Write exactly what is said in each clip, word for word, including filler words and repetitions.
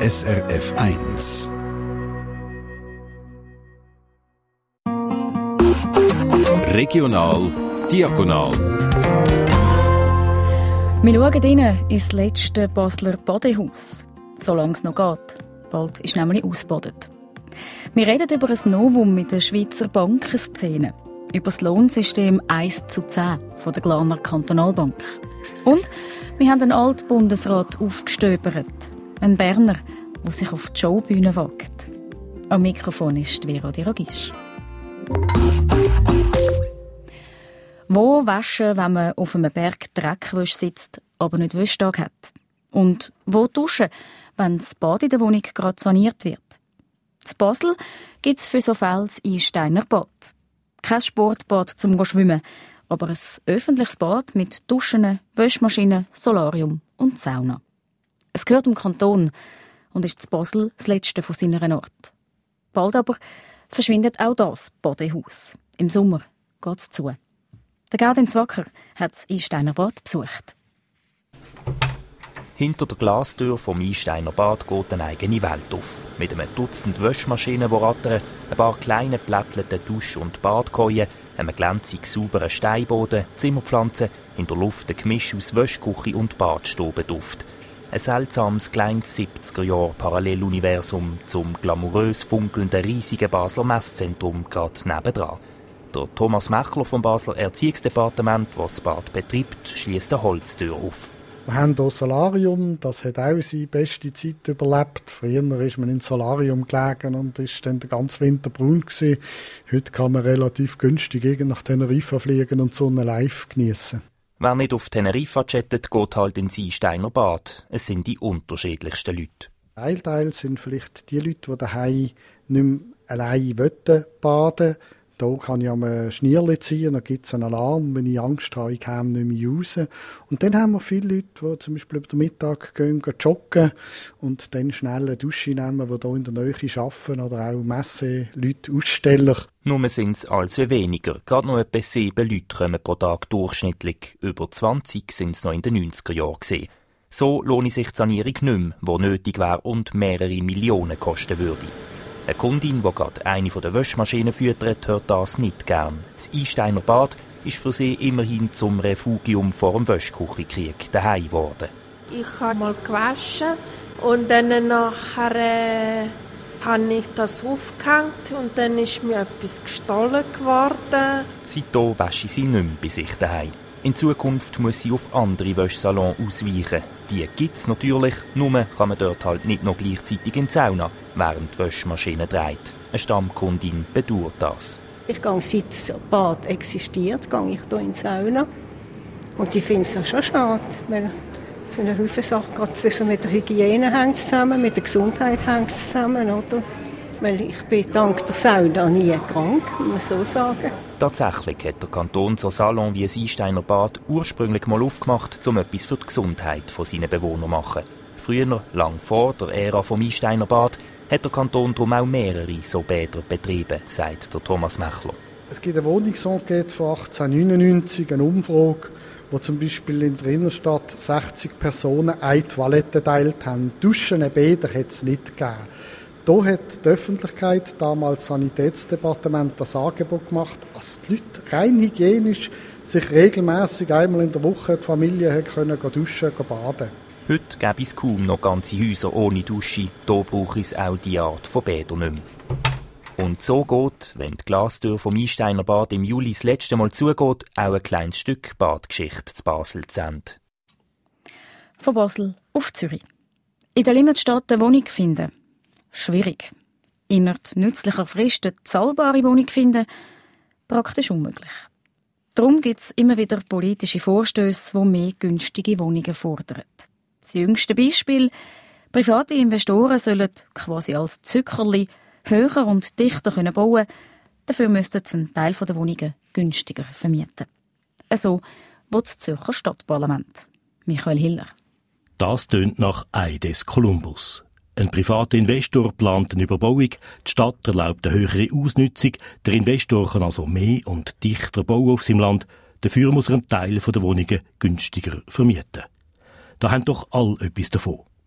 S R F eins. Regional Diagonal. Wir schauen rein ins letzte Basler Badehaus. Solange es noch geht. Bald ist nämlich ausgebadet. Wir reden über ein Novum mit der Schweizer Bankenszene. Über das Lohnsystem eins zu zehn von der Glarner Kantonalbank. Und wir haben einen Altbundesrat aufgestöbert. Ein Berner, der sich auf die Showbühne wagt. Am Mikrofon ist Vera Diragisch. Wo waschen, wenn man auf einem Berg Dreckwäsche sitzt, aber nicht Wäschtag hat? Und wo duschen, wenn das Bad in der Wohnung gerade saniert wird? In Basel gibt es für so Fälle das Einsteiner Bad. Kein Sportbad zum Schwimmen, aber ein öffentliches Bad mit Duschen, Wäschmaschinen, Solarium und Sauna. Es gehört dem Kanton und ist in Basel das letzte von seiner Art. Bald aber verschwindet auch das Badehaus. Im Sommer geht es zu. Der Gaudenz Wacker hat das Einsteiner Bad besucht. Hinter der Glastür vom Einsteiner Bad geht eine eigene Welt auf. Mit einem Dutzend Wäschmaschinen, die rattern, ein paar kleinen plättelnden Dusch- und Badkojen, einem glänzig sauberen Steinboden, Zimmerpflanzen, in der Luft ein Gemisch aus Wäschküche und Badstubenduft. Ein seltsames, kleines siebziger-Jahre-Paralleluniversum zum glamourös funkelnden, riesigen Basler Messzentrum gerade nebendran. Der Thomas Mechler vom Basler Erziehungsdepartement, das das Bad betreibt, schließt eine Holztür auf. Wir haben hier Solarium, das hat auch seine beste Zeit überlebt. Früher ist man ins Solarium gelegen und ist dann den ganzen Winter braun gewesen. Heute kann man relativ günstig nach Teneriffa fliegen und die Sonne live geniessen. Wer nicht auf Teneriffa chattet, geht halt ins Einsteiner Bad. Es sind die unterschiedlichsten Leute. Ein Teil sind vielleicht die Leute, die daheim nicht mehr allein baden wollen. Da kann ich am Schnierli ziehen, dann gibt es einen Alarm, wenn ich Angst habe, ich komme nicht mehr raus. Und dann haben wir viele Leute, die zum Beispiel über den Mittag gehen, gehen joggen und dann schnell eine Dusche nehmen, die hier in der Nähe arbeiten oder auch Messeleute, Aussteller. Nur sind es also weniger. Gerade noch etwa sieben Leute kommen pro Tag durchschnittlich. Über zwanzig sind es noch in den neunziger Jahren gewesen. So lohne sich die Sanierung nicht mehr, die nötig wäre und mehrere Millionen kosten würde. Eine Kundin, die gerade eine der Wäschmaschinen füttert, hört das nicht gern. Das Einsteiner Bad ist für sie immerhin zum Refugium vor dem Wäschküchenkrieg daheim geworden. Ich habe mal gewaschen und dann nachher äh, habe ich das aufgehängt und dann ist mir etwas gestohlen geworden. Seitdem wäsche sie nicht mehr bei sich daheim. In Zukunft muss sie auf andere Wäschsalons ausweichen. Die gibt es natürlich, nur kann man dort halt nicht noch gleichzeitig in die Sauna, während die Wäschmaschine dreht. Eine Stammkundin bedauert das. Ich gehe, seit das Bad existiert, gehe ich hier in die Sauna. Und ich finde es auch schon schade, weil es eine Haufen Sachen, gerade mit der Hygiene hängt zusammen, mit der Gesundheit hängt es zusammen, oder? Weil ich bin dank der Sauna nie krank, muss man so sagen. Tatsächlich hat der Kanton so Salon wie das Einsteiner Bad ursprünglich mal aufgemacht, um etwas für die Gesundheit seiner Bewohner zu machen. Früher, lang vor der Ära vom Einsteiner Bad, hat der Kanton darum auch mehrere so Bäder betrieben, sagt der Thomas Mechler. Es gibt eine Wohnungsenquete von achtzehnhundertneunundneunzig, eine Umfrage, wo zum Beispiel in der Innenstadt sechzig Personen eine Toilette geteilt haben. Duschen, Bäder hat es nicht gegeben. Da hat die Öffentlichkeit, damals das Sanitätsdepartement, das Angebot gemacht, dass die Leute rein hygienisch sich regelmässig einmal in der Woche die Familie können duschen und baden. Heute gäbe es kaum noch ganze Häuser ohne Dusche. Da brauche es auch diese Art von Bädern nicht mehr. Und so geht, wenn die Glastür vom Einsteiner Bad im Juli das letzte Mal zugeht, auch ein kleines Stück Badgeschichte zu Basel zu Ende. Von Basel auf Zürich. In der Limmatstadt eine Wohnung finden. Schwierig. Innerhalb nützlicher Frist eine zahlbare Wohnung finden, praktisch unmöglich. Darum gibt es immer wieder politische Vorstösse, die mehr günstige Wohnungen fordern. Das jüngste Beispiel: private Investoren sollen quasi als Zückerli höher und dichter bauen können. Dafür müssten sie einen Teil der Wohnungen günstiger vermieten. Also will das Zürcher Stadtparlament. Michael Hiller. Das tönt nach Eides Columbus. Ein privater Investor plant eine Überbauung, die Stadt erlaubt eine höhere Ausnutzung, der Investor kann also mehr und dichter bauen auf seinem Land, dafür muss er einen Teil der Wohnungen günstiger vermieten. Da haben doch alle etwas davon.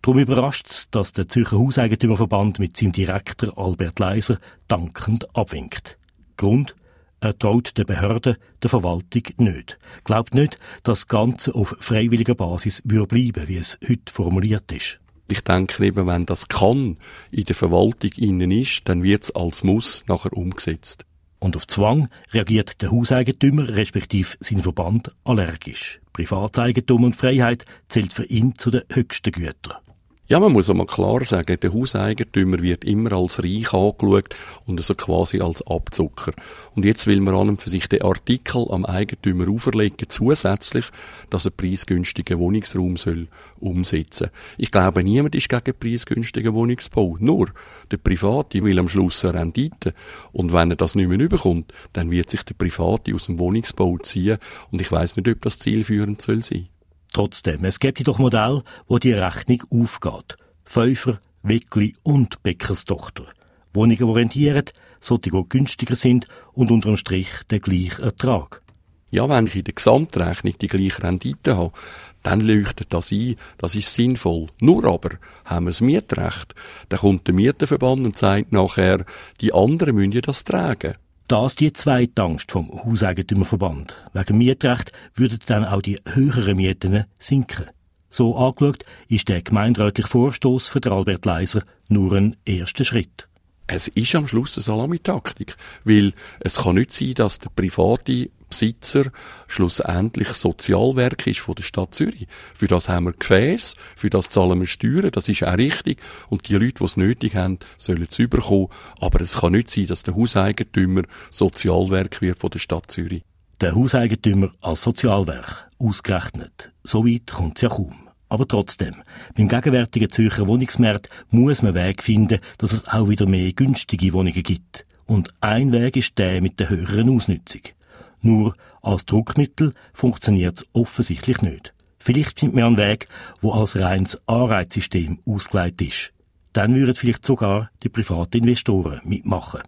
Darum überrascht es, dass der Zürcher Hauseigentümerverband mit seinem Direktor Albert Leiser dankend abwinkt. Grund? Er traut der Behörde, der Verwaltung nicht. Glaubt nicht, dass das Ganze auf freiwilliger Basis bleiben würde, wie es heute formuliert ist. Ich denke eben, wenn das kann in der Verwaltung innen ist, dann wird es als Muss nachher umgesetzt. Und auf Zwang reagiert der Hauseigentümer respektive sein Verband allergisch. Privateigentum und Freiheit zählt für ihn zu den höchsten Gütern. Ja, man muss einmal klar sagen, der Hauseigentümer wird immer als reich angeschaut und so quasi als Abzucker. Und jetzt will man an und für sich den Artikel am Eigentümer auferlegen, zusätzlich, dass er preisgünstigen Wohnungsraum soll umsetzen. Ich glaube, niemand ist gegen preisgünstigen Wohnungsbau. Nur der Private will am Schluss eine Rendite. Und wenn er das nicht mehr bekommt, dann wird sich der Private aus dem Wohnungsbau ziehen. Und ich weiss nicht, ob das zielführend soll sein. Trotzdem, es gibt jedoch Modelle, wo die Rechnung aufgeht. Pfeiffer, Weckli und Bäckerstochter. Wohnungen, die rentieren, sollte die günstiger sind und unter dem Strich der gleiche Ertrag. Ja, wenn ich in der Gesamtrechnung die gleiche Rendite habe, dann leuchtet das ein, das ist sinnvoll. Nur aber haben wir das Mietrecht. Dann kommt der Mieterverband und sagt nachher, die anderen müssen ja das tragen. Das die zweite Angst vom Hauseigentümerverband. Wegen Mietrecht würden dann auch die höheren Mieten sinken. So angeschaut ist der gemeinderätliche Vorstoß für Albert Leiser nur ein erster Schritt. Es ist am Schluss eine Salamitaktik, weil es kann nicht sein, dass der private Besitzer schlussendlich Sozialwerk ist von der Stadt Zürich. Für das haben wir Gefäße, für das zahlen wir Steuern, das ist auch richtig. Und die Leute, die es nötig haben, sollen es überkommen. Aber es kann nicht sein, dass der Hauseigentümer Sozialwerk wird von der Stadt Zürich. Der Hauseigentümer als Sozialwerk, ausgerechnet. So weit kommt es ja kaum. Aber trotzdem, beim gegenwärtigen Zürcher Wohnungsmarkt muss man Wege finden, dass es auch wieder mehr günstige Wohnungen gibt. Und ein Weg ist der mit der höheren Ausnutzung. Nur als Druckmittel funktioniert es offensichtlich nicht. Vielleicht findet man einen Weg, der als reines Anreizsystem ausgelegt ist. Dann würden vielleicht sogar die privaten Investoren mitmachen.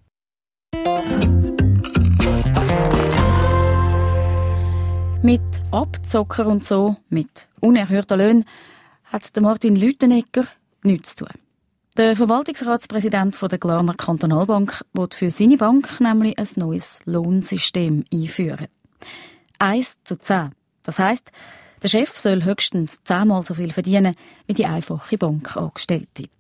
Mit Abzocker und so, mit unerhörten Löhnen, hat Martin Lüttenegger nichts zu tun. Der Verwaltungsratspräsident der Glarner Kantonalbank will für seine Bank nämlich ein neues Lohnsystem einführen. eins zu zehn. Das heisst, der Chef soll höchstens zehnmal so viel verdienen wie die einfache Bankangestellte.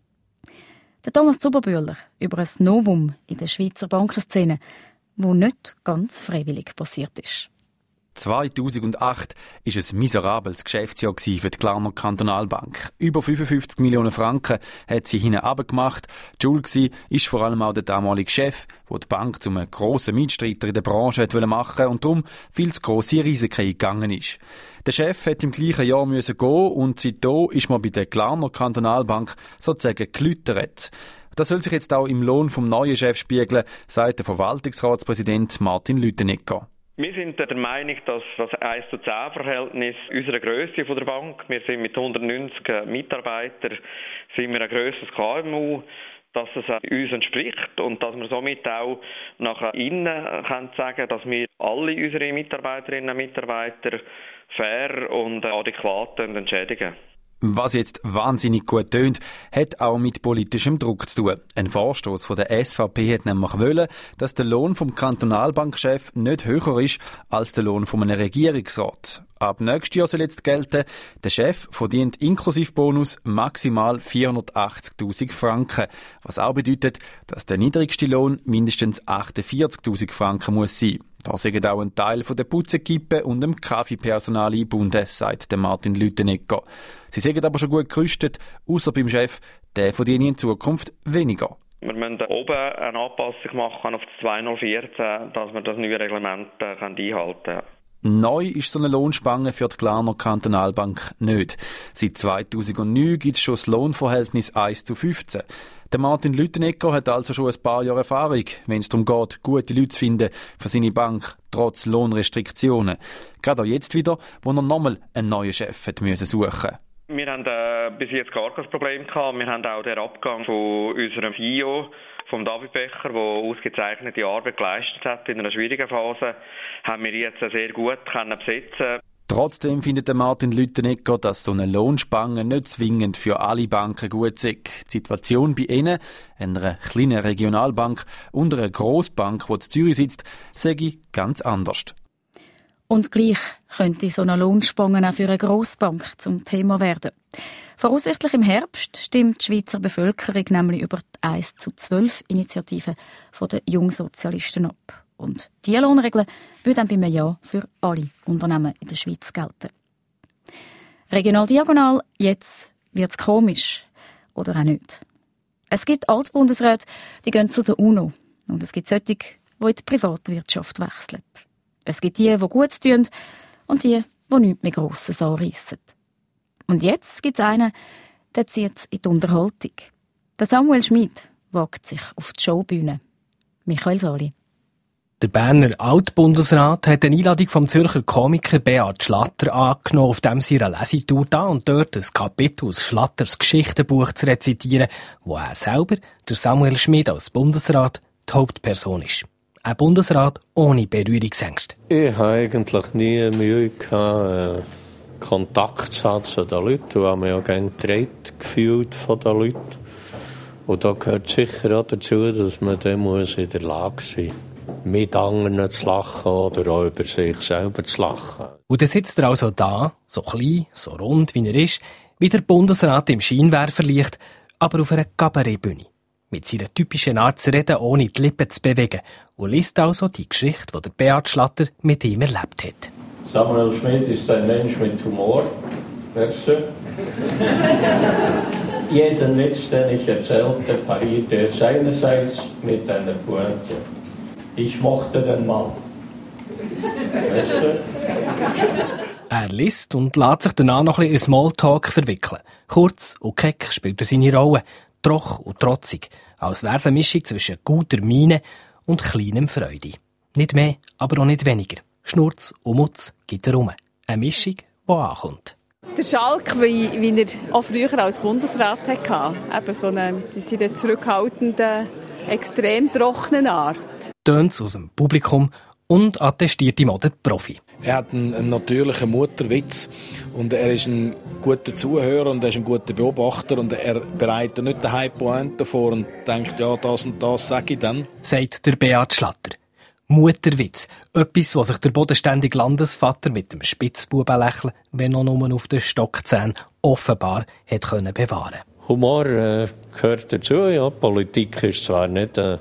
Der Thomas Zuberbühler über ein Novum in der Schweizer Bankenszene, das nicht ganz freiwillig passiert ist. zweitausendacht war ein miserables Geschäftsjahr für die Glarner Kantonalbank. Über fünfundfünfzig Millionen Franken hat sie hinten runtergemacht. Die Schuld war vor allem auch der damalige Chef, der die Bank zu einem grossen Mitstreiter in der Branche machen wollte und darum viel zu grosse Risiken eingegangen ist. Der Chef musste im gleichen Jahr gehen und seitdem ist man bei der Glarner Kantonalbank sozusagen gelütert. Das soll sich jetzt auch im Lohn vom neuen Chef spiegeln, sagt der Verwaltungsratspräsident Martin Lüttenegger. Wir sind der Meinung, dass das eins zu zehn Verhältnis unserer Grösse der Bank, wir sind mit hundertneunzig Mitarbeitern, sind wir ein grösseres K M U, dass es uns entspricht und dass wir somit auch nach innen können sagen, dass wir alle unsere Mitarbeiterinnen und Mitarbeiter fair und adäquat entschädigen. Was jetzt wahnsinnig gut tönt, hat auch mit politischem Druck zu tun. Ein Vorstoß von der S V P hat nämlich wollen, dass der Lohn vom Kantonalbankchef nicht höher ist als der Lohn von einem Regierungsrat. Ab nächstes Jahr soll jetzt gelten, der Chef verdient inklusive Bonus maximal vierhundertachtzigtausend Franken. Was auch bedeutet, dass der niedrigste Lohn mindestens achtundvierzigtausend Franken muss sein. Da sind auch ein Teil von der Putzekippe und dem Kaffeepersonal eingebunden, sagt der Martin Lüttenegger. Sie sind aber schon gut gerüstet, außer beim Chef, der verdient in Zukunft weniger. Wir müssen oben eine Anpassung machen auf das zweitausendvierzehn, dass wir das neue Reglement äh, einhalten können. Neu ist so eine Lohnspanne für die Glarner Kantonalbank nicht. Seit zweitausendneun gibt es schon das Lohnverhältnis eins zu fünfzehn. Der Martin Lüttenegger hat also schon ein paar Jahre Erfahrung, wenn es darum geht, gute Leute zu finden für seine Bank, trotz Lohnrestriktionen. Gerade auch jetzt wieder, wo er nochmal einen neuen Chef hat müssen suchen. Wir haben äh, bis jetzt gar kein Problem gehabt. Wir haben auch den Abgang von unserem C E O, vom David Becher, der ausgezeichnete Arbeit geleistet hat in einer schwierigen Phase, haben wir jetzt sehr gut können besetzen. Trotzdem findet Martin Lüttenegger, dass so eine Lohnspange nicht zwingend für alle Banken gut sei. Die Situation bei ihnen, einer kleinen Regionalbank und einer Grossbank, die in Zürich sitzt, sei ganz anders. Und gleich könnte so eine Lohnspange auch für eine Grossbank zum Thema werden. Voraussichtlich im Herbst stimmt die Schweizer Bevölkerung nämlich über die eins zu zwölf Initiative der Jungsozialisten ab. Und diese Lohnregeln würden dann beim Ja für alle Unternehmen in der Schweiz gelten. Regional diagonal, jetzt wird's komisch. Oder auch nicht. Es gibt Altbundesräte, die gehen zu der UNO. Und es gibt solche, die in die Privatwirtschaft wechseln. Es gibt die, die gut tun und die, die nichts mehr Grosses anreissen. Und jetzt gibt es einen, der zieht in die Unterhaltung. Der Samuel Schmid wagt sich auf die Showbühne. Michael Sali. Der Berner Altbundesrat hat eine Einladung vom Zürcher Komiker Beat Schlatter angenommen, auf dem sie eine Lesetour da und dort ein Kapitel aus Schlatters Geschichtenbuch zu rezitieren, wo er selber, der Samuel Schmid als Bundesrat, die Hauptperson ist. Ein Bundesrat ohne Berührungsängste. Ich habe eigentlich nie Mühe gehabt, Kontakt zu haben zu den Leuten. Ich habe mich auch gerne getragen gefühlt von den Leuten. Und da gehört sicher auch dazu, dass man dann muss in der Lage sein muss, mit anderen zu lachen oder auch über sich selber zu lachen. Und dann sitzt er also da, so klein, so rund wie er ist, wie der Bundesrat im Scheinwerferlicht, aber auf einer Kabarettbühne. Mit seiner typischen Art zu reden, ohne die Lippen zu bewegen. Und liest also die Geschichte, die der Beat Schlatter mit ihm erlebt hat. Samuel Schmid ist ein Mensch mit Humor. Weißt du? Jeden Witz, den ich erzählte, parierte er seinerseits mit einer Pointe. Ich mochte den Mann. Weißt du? Er liest und lässt sich danach noch ein bisschen in Smalltalk verwickeln. Kurz und keck spielt er seine Rolle. Troch und trotzig, als wäre es eine Mischung zwischen guter Miene und kleinem Freude. Nicht mehr, aber auch nicht weniger. Schnurz und Mutz gibt er rum. Eine Mischung, die ankommt. Der Schalk, wie, wie er auch früher als Bundesrat hatte, eben so eine, mit seiner zurückhaltenden, extrem trockenen Art. Tönt's aus dem Publikum und attestiert ihm auch der Profi. Er hat einen, einen natürlichen Mutterwitz und er ist ein guter Zuhörer und er ist ein guter Beobachter und er bereitet nicht den High-Pointer vor und denkt, ja, das und das sage ich dann. Sagt der Beat Schlatter. Mutterwitz. Etwas, was sich der bodenständige Landesvater mit dem Spitzbubenlächeln, wenn auch nur auf den Stockzähnen, offenbar hat können bewahren. Humor äh, gehört dazu, ja. Politik ist zwar nicht äh,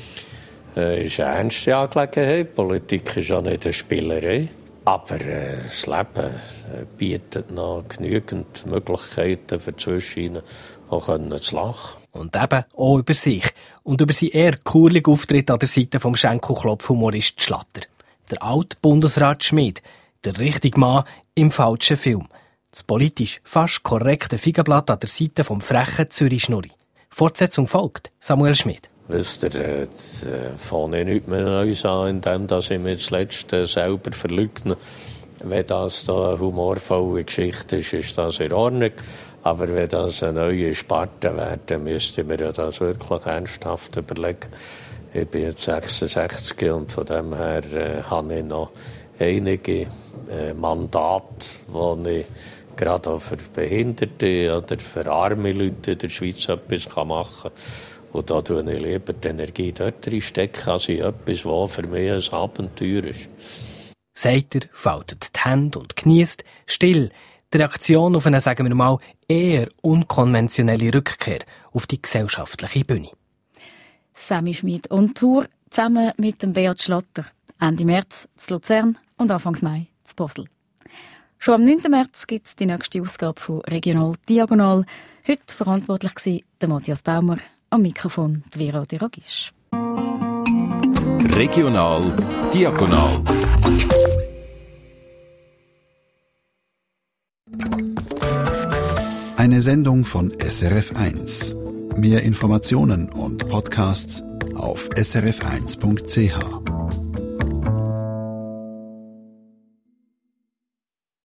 äh, ist eine ernste Angelegenheit, Politik ist auch nicht eine Spielerei. Aber äh, das Leben äh, bietet noch genügend Möglichkeiten für Zwischenreinen, auch zu lachen. Und eben auch über sich. Und über seinen eher kurligen Auftritt an der Seite vom Schenkelklopf-Humorist Schlatter. Der alte Bundesrat Schmid, der richtige Mann im falschen Film. Das politisch fast korrekte Feigenblatt an der Seite vom frechen Zürich-Schnurri. Fortsetzung folgt. Samuel Schmid. Wisst ihr, jetzt äh, fange ich nichts mehr Neues an, indem ich mich zuletzt äh, selber verleugne. Wenn das da eine humorvolle Geschichte ist, ist das in Ordnung. Aber wenn das eine neue Sparte wäre, dann müsste ich mir ja das wirklich ernsthaft überlegen. Ich bin jetzt sechsundsechzig und von dem her äh, habe ich noch einige äh, Mandate, die ich gerade auch für Behinderte oder für arme Leute in der Schweiz etwas machen kann. Und da tue ich lieber die Energie dort reinstecken, als in etwas, was für mich ein Abenteuer ist. Sagt er, faltet die Hände und geniesst, still, die Reaktion auf eine, sagen wir mal, eher unkonventionelle Rückkehr auf die gesellschaftliche Bühne. Sammy Schmid on Tour zusammen mit dem Beat Schlatter. Ende März zu Luzern und Anfang Mai zu Basel. Schon am neunten März gibt es die nächste Ausgabe von Regional Diagonal. Heute verantwortlich war der Matthias Baumer, am Mikrofon die Vera de Ragisch. Regional Diagonal. Eine Sendung von S R F eins. Mehr Informationen und Podcasts auf s r f eins punkt c h.